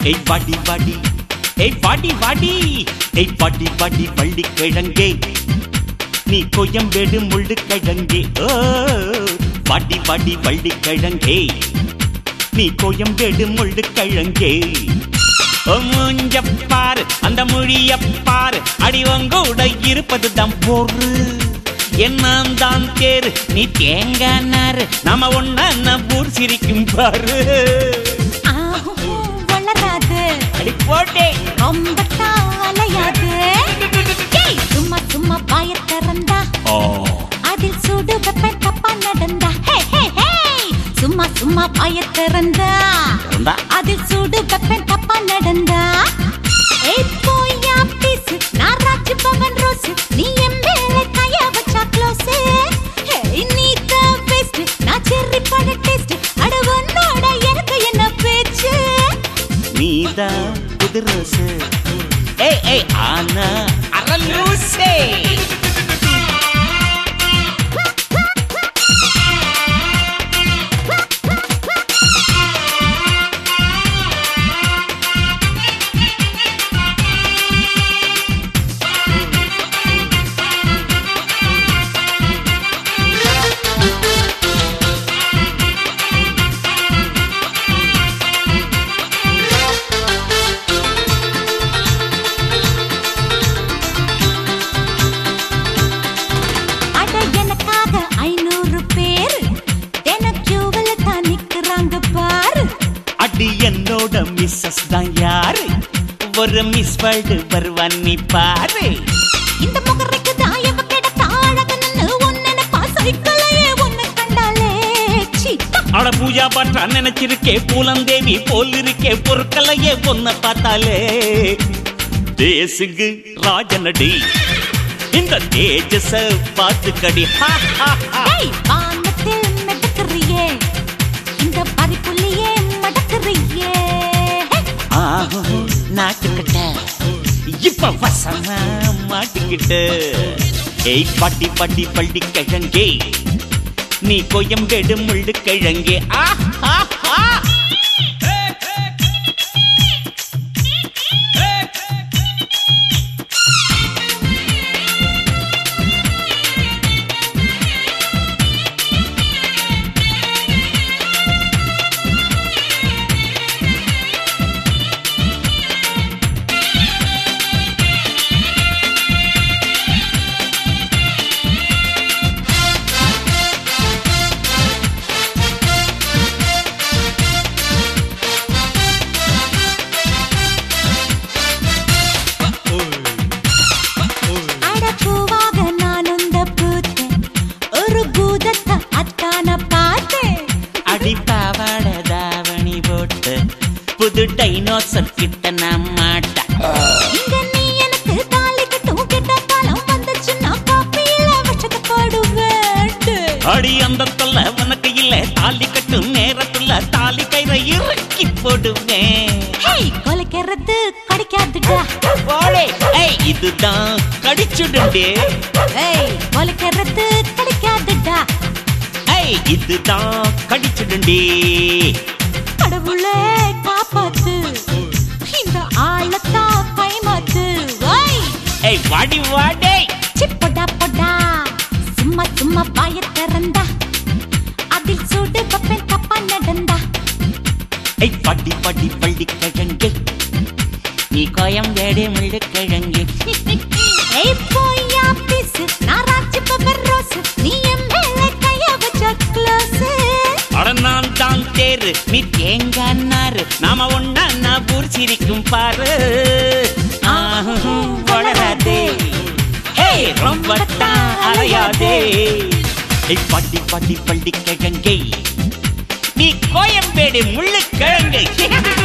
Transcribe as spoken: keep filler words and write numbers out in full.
ஏய் வாடி வாடி ஏய் வாடி வாடி ஏய் வாடி வாடி வள்ளி கிழங்கே நீ கோயம்பேடு முள்ளு கிழங்கே ஓ வாடி வாடி வள்ளி கிழங்கே நீ கோயம்பேடு முள்ளு கிழங்கே மூஞ்சப்பாரு அந்த மொழியப்பாரு அடி உங்கூட இருப்பதுதான் போரு என்னாம் தான் தேரு நீ தேங்காய் நாரு நாம ஒன்னா ஊர் சிரிக்கும் பாரு வளராது அடி போட்டே ரொம்ப தாலையாது சும்மா சும்மா பாய திறந்தா அதில் சுடு வெப்ப தப்பா நடந்தா சும்மா சும்மா பாய திறந்தா அதில் சுடு வெப்ப தப்பா நடந்தா பவன் ரோஸ் நீ என் மேல கைய வச்சா க்ளோஸ் நீ தான் பெஸ்ட் நான் செர்ரி பழ டேஸ்ட் அட உன்னோட எனக்கு என்ன பேச்சு நீதான் புது ரோஸ் ஏய் ஏய் ஆனா அரலூசே என்னோட மிஸ்ஸஸ் தான் யாரு ஒரு மிஸ் வேர்ல்டு வருவான் நீ பாரு இந்த முகரைக்கு தாயவ கிடத்த அழகன்னு ஒன்னன பாசைக்களையே ஒன்ன கண்டாலே அட பூஜா பாட்டா நினைச்சிருக்கே பூலந்தேவி போல் இருக்கே பொருட்களையே ஒன்ன பார்த்தாலே தேசுக்கு ராஜனடி இந்த தேஜஸ பார்த்து கடி வானத்தில் மெதக்கறியே இந்த பறிப்புள்ளியே மடக்கறியே நாட்டுக்கிட்ட இப்ப வசமா மாட்டிக்கிட்ட ஏய் பாட்டி பாட்டி பள்ளி கிழங்கே நீ கோயம்பேடு முள்ளு கிழங்கே ஆஹா புது டைனோசர் கிட்ட நான் மாட்டா இங்க நீ எனக்கு தாலி கட்டும் கிட்ட காலம் வந்துச்சுன்னா காப்பியில வச்சத போடுவேன் அடி அந்த தொல்லை உனக்கு இல்ல தாலி கட்டும் நேரத்துல தாலி கயிறை இறக்கி போடுவேன் ஹேய் கொலைக்கிறது கடிக்காதுடா போலே ஏய் இதுதான் கடிச்சுடுண்டே ஏய் கொலைக்கிறது கடிக்காதுடா ஏய் இதுதான் கடிச்சுடுண்டே கடவுளே காப்பாத்து இந்த ஆளத்தா கைமாத்து ஏய் வாடி வாடே சிப்படா படா சும்மா சும்மா பாய திறந்தா அதில் சூடு பப்பன் தப்பா நடந்தா ஏய் பாட்டி பாட்டி பள்ளி கிழங்கே நீ கோயம்பேடு முள்ளு கிழங்கே ஏய் போயா பீஸ் நான் ராஜ் பவர் ரோஸ் நீ என் மேல கைய வச்ச க்ளோஸ் அட நான் தான் தேரு நீ தேங்காய் நாரு நாம ஒன்னா ஊர் சிரிக்கும் பாரு வளராதே ரொம்ப தான் அலையாதே பாட்டி பாட்டி பள்ளி கிழங்கே நீ கோயம்பேடு முள்ளு கிழங்கு